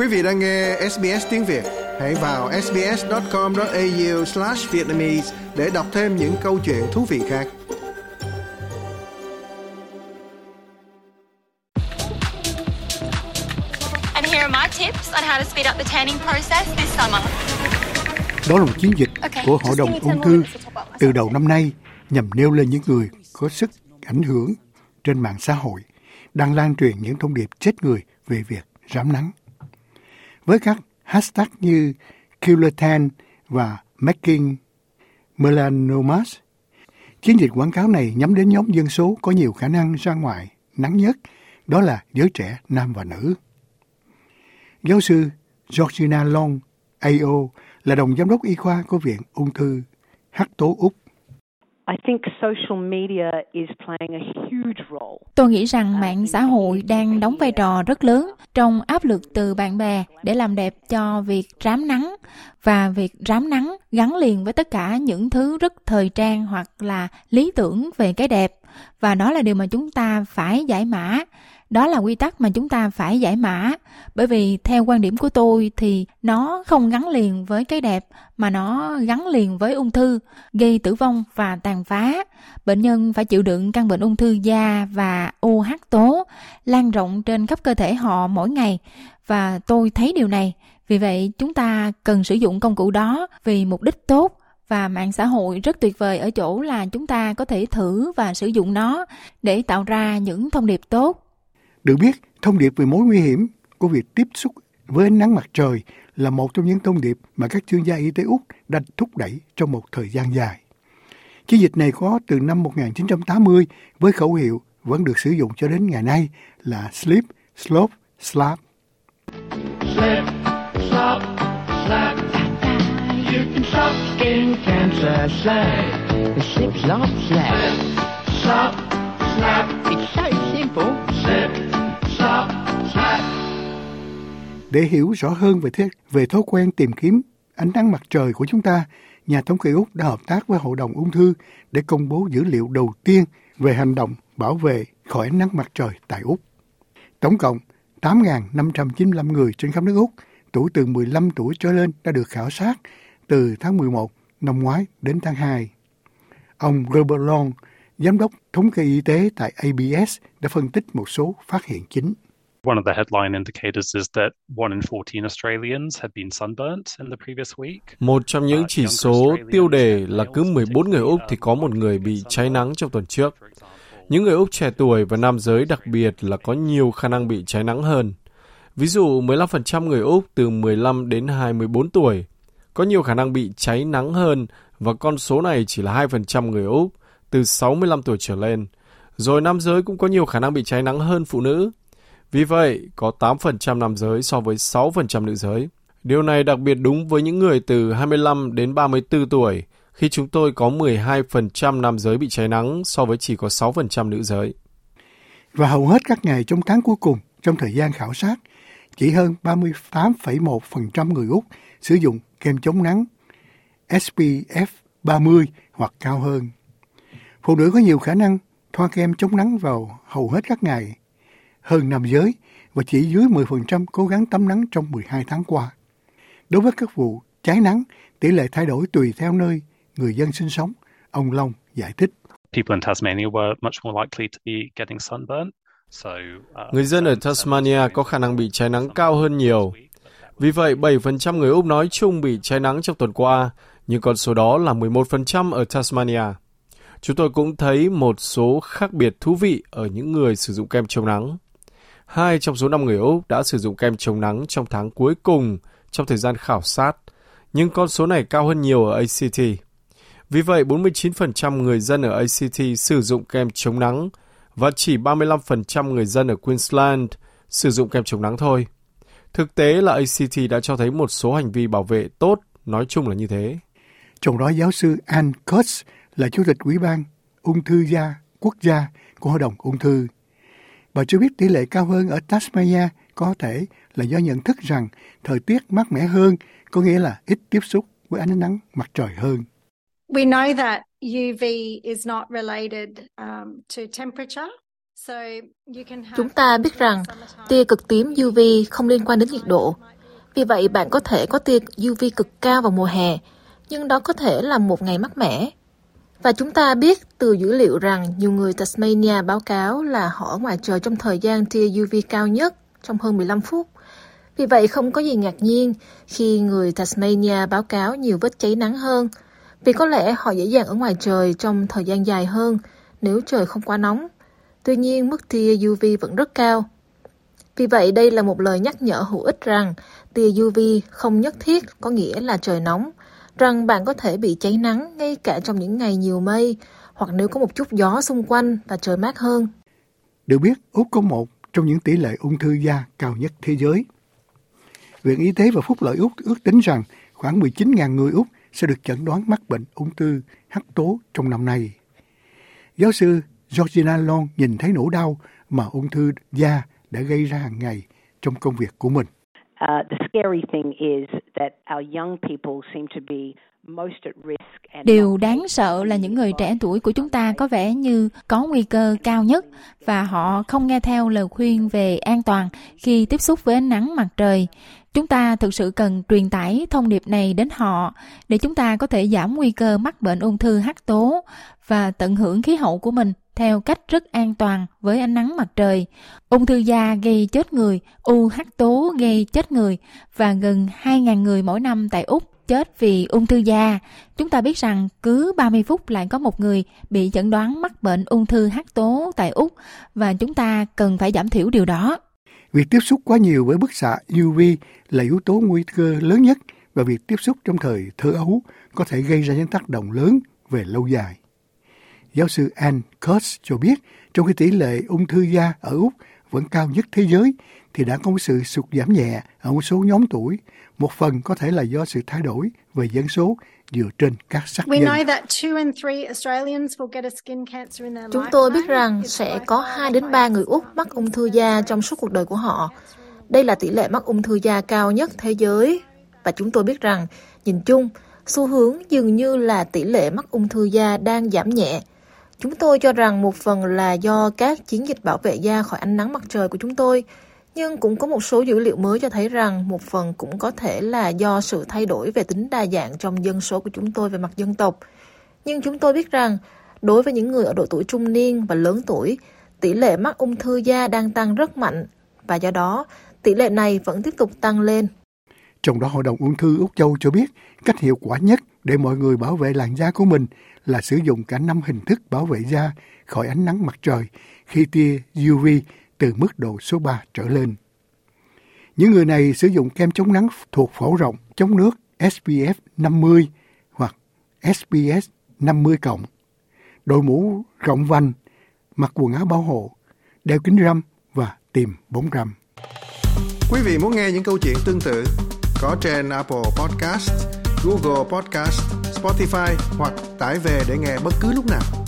Quý vị đang nghe SBS tiếng Việt. Hãy vào sbs.com.au/vietnamese để đọc thêm những câu chuyện thú vị khác. And here are my tips on how to speed up the tanning process this summer. Đó là một chiến dịch của Hội đồng ung thư từ đầu năm nay nhằm nêu lên những người có sức ảnh hưởng trên mạng xã hội đang lan truyền những thông điệp chết người về việc rám nắng. Với các hashtag như Kill the Tan và Making Melanomas, chiến dịch quảng cáo này nhắm đến nhóm dân số có nhiều khả năng ra ngoài nắng nhất, đó là giới trẻ nam và nữ. Giáo sư Georgina Long, AO, là đồng giám đốc y khoa của Viện Ung thư Hắc tố Úc. Tôi nghĩ rằng mạng xã hội đang đóng vai trò rất lớn trong áp lực từ bạn bè để làm đẹp cho việc rám nắng, và việc rám nắng gắn liền với tất cả những thứ rất thời trang hoặc là lý tưởng về cái đẹp, và đó là điều mà chúng ta phải giải mã. Đó là quy tắc mà chúng ta phải giải mã, bởi vì theo quan điểm của tôi thì nó không gắn liền với cái đẹp mà nó gắn liền với ung thư, gây tử vong và tàn phá. Bệnh nhân phải chịu đựng căn bệnh ung thư da và u hắc tố lan rộng trên khắp cơ thể họ mỗi ngày, và tôi thấy điều này. Vì vậy chúng ta cần sử dụng công cụ đó vì mục đích tốt. Và mạng xã hội rất tuyệt vời ở chỗ là chúng ta có thể thử và sử dụng nó để tạo ra những thông điệp tốt. Được biết, thông điệp về mối nguy hiểm của việc tiếp xúc với ánh nắng mặt trời là một trong những thông điệp mà các chuyên gia y tế Úc đã thúc đẩy trong một thời gian dài. Chiến dịch này có từ năm 1980 với khẩu hiệu vẫn được sử dụng cho đến ngày nay là Slip, Slop, Slap. Slip, slop, slap. You can stop skin cancer, slap. Slip, slop, slap. Slop, slap. It's so simple. Slip, slop, slap. Để hiểu rõ hơn về thói quen tìm kiếm ánh nắng mặt trời của chúng ta, nhà thống kê Úc đã hợp tác với Hội đồng ung thư để công bố dữ liệu đầu tiên về hành động bảo vệ khỏi ánh nắng mặt trời tại Úc. Tổng cộng 8.595 người trên khắp nước Úc tuổi từ 15 tuổi trở lên đã được khảo sát từ tháng 11 năm ngoái đến tháng 2. Ông Robert Long, giám đốc thống kê y tế tại ABS, đã phân tích một số phát hiện chính. One of the headline indicators is that 1 in 14 Australians had been sunburnt in the previous week. Một trong những chỉ số tiêu đề là cứ 14 người Úc thì có một người bị cháy nắng trong tuần trước. Những người Úc trẻ tuổi và nam giới đặc biệt là có nhiều khả năng bị cháy nắng hơn. Ví dụ 15% người Úc từ 15 đến 24 tuổi có nhiều khả năng bị cháy nắng hơn, và con số này chỉ là 2% người Úc từ 65 tuổi trở lên. Rồi nam giới cũng có nhiều khả năng bị cháy nắng hơn phụ nữ. Vì vậy, có 8% nam giới so với 6% nữ giới. Điều này đặc biệt đúng với những người từ 25 đến 34 tuổi, khi chúng tôi có 12% nam giới bị cháy nắng so với chỉ có 6% nữ giới. Và hầu hết các ngày trong tháng cuối cùng trong thời gian khảo sát, chỉ hơn 38,1% người Úc sử dụng kem chống nắng SPF 30 hoặc cao hơn. Phụ nữ có nhiều khả năng thoa kem chống nắng vào hầu hết các ngày hơn nam giới, và chỉ dưới 10% cố gắng tắm nắng trong 12 tháng qua. Đối với các vụ cháy nắng, tỷ lệ thay đổi tùy theo nơi người dân sinh sống, ông Long giải thích. People in Tasmania were much more likely to be getting sunburnt. Người dân ở Tasmania có khả năng bị cháy nắng cao hơn nhiều. Vì vậy, 7% người Úc nói chung bị cháy nắng trong tuần qua, nhưng con số đó là 11% ở Tasmania. Chúng tôi cũng thấy một số khác biệt thú vị ở những người sử dụng kem chống nắng. 2 trong số 5 người Úc đã sử dụng kem chống nắng trong tháng cuối cùng trong thời gian khảo sát, nhưng con số này cao hơn nhiều ở ACT. Vì vậy, 49% người dân ở ACT sử dụng kem chống nắng, và chỉ 35% người dân ở Queensland sử dụng kem chống nắng thôi. Thực tế là ACT đã cho thấy một số hành vi bảo vệ tốt, nói chung là như thế. Trong đó, giáo sư Ann Coates là Chủ tịch Ủy ban Ung thư da quốc gia của Hội đồng ung thư. Bà cho biết tỷ lệ cao hơn ở Tasmania có thể là do nhận thức rằng thời tiết mát mẻ hơn, có nghĩa là ít tiếp xúc với ánh nắng mặt trời hơn. We know that UV is not related to temperature. Chúng ta biết rằng tia cực tím UV không liên quan đến nhiệt độ, Vì vậy, bạn có thể có tia UV cực cao vào mùa hè, nhưng đó có thể là một ngày mát mẻ. Và chúng ta biết từ dữ liệu rằng nhiều người Tasmania báo cáo là họ ở ngoài trời trong thời gian tia UV cao nhất trong hơn 15 phút. Vì vậy, không có gì ngạc nhiên khi người Tasmania báo cáo nhiều vết cháy nắng hơn, vì có lẽ họ dễ dàng ở ngoài trời trong thời gian dài hơn nếu trời không quá nóng. Tuy nhiên, mức tia UV vẫn rất cao. Vì vậy, đây là một lời nhắc nhở hữu ích rằng tia UV không nhất thiết có nghĩa là trời nóng, rằng bạn có thể bị cháy nắng ngay cả trong những ngày nhiều mây, hoặc nếu có một chút gió xung quanh và trời mát hơn. Được biết, Úc có một trong những tỷ lệ ung thư da cao nhất thế giới. Viện Y tế và Phúc lợi Úc ước tính rằng khoảng 19.000 người Úc sẽ được chẩn đoán mắc bệnh ung thư hắc tố trong năm nay. Giáo sư Georgina Long nhìn thấy nỗi đau mà ung thư da đã gây ra hàng ngày trong công việc của mình. Điều đáng sợ là những người trẻ tuổi của chúng ta có vẻ như có nguy cơ cao nhất và họ không nghe theo lời khuyên về an toàn khi tiếp xúc với ánh nắng mặt trời. Chúng ta thực sự cần truyền tải thông điệp này đến họ để chúng ta có thể giảm nguy cơ mắc bệnh ung thư hắc tố và tận hưởng khí hậu của mình theo cách rất an toàn với ánh nắng mặt trời. Ung thư da gây chết người, UHT tố gây chết người và gần 2.000 người mỗi năm tại Úc chết vì ung thư da. Chúng ta biết rằng cứ 30 phút lại có một người bị chẩn đoán mắc bệnh ung thư hắc tố tại Úc và chúng ta cần phải giảm thiểu điều đó. Việc tiếp xúc quá nhiều với bức xạ UV là yếu tố nguy cơ lớn nhất và việc tiếp xúc trong thời thơ ấu có thể gây ra những tác động lớn về lâu dài. Giáo sư Anne Kurtz cho biết, trong khi tỷ lệ ung thư da ở Úc vẫn cao nhất thế giới, thì đã có sự sụt giảm nhẹ ở một số nhóm tuổi. Một phần có thể là do sự thay đổi về dân số dựa trên các sắc dân. Chúng tôi biết rằng sẽ có 2 đến 3 người Úc mắc ung thư da trong suốt cuộc đời của họ. Đây là tỷ lệ mắc ung thư da cao nhất thế giới. Và chúng tôi biết rằng, nhìn chung, xu hướng dường như là tỷ lệ mắc ung thư da đang giảm nhẹ. Chúng tôi cho rằng một phần là do các chiến dịch bảo vệ da khỏi ánh nắng mặt trời của chúng tôi, nhưng cũng có một số dữ liệu mới cho thấy rằng một phần cũng có thể là do sự thay đổi về tính đa dạng trong dân số của chúng tôi về mặt dân tộc. Nhưng chúng tôi biết rằng, đối với những người ở độ tuổi trung niên và lớn tuổi, tỷ lệ mắc ung thư da đang tăng rất mạnh, và do đó, tỷ lệ này vẫn tiếp tục tăng lên. Trong đó, Hội đồng Ung thư Úc Châu cho biết cách hiệu quả nhất để mọi người bảo vệ làn da của mình là sử dụng cả 5 hình thức bảo vệ da khỏi ánh nắng mặt trời khi tia UV từ mức độ số 3 trở lên. Những người này sử dụng kem chống nắng thuộc phổ rộng chống nước SPF 50 hoặc SPS 50+, đội mũ rộng vành, mặc quần áo bảo hộ, đeo kính râm và tìm bóng râm. Quý vị muốn nghe những câu chuyện tương tự có trên Apple Podcast, Google Podcast, Spotify hoặc tải về để nghe bất cứ lúc nào.